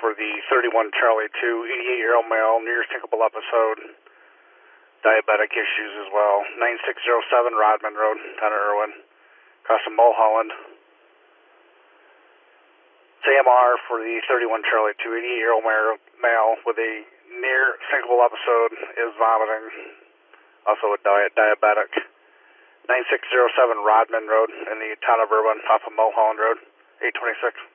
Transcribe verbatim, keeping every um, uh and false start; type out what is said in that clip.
for the thirty-one Charlie two, eighty-eight-year-old male, near syncopal episode, diabetic issues as well. nine six zero seven Rodman Road, town of Irwin, across from Mulholland. It's A M R for the thirty-one Charlie two, eighty-eight-year-old male with a near syncopal episode, is vomiting, also a diet diabetic. nine six zero seven Rodman Road in the town of Irwin, off of Mulholland Road, eight twenty-six.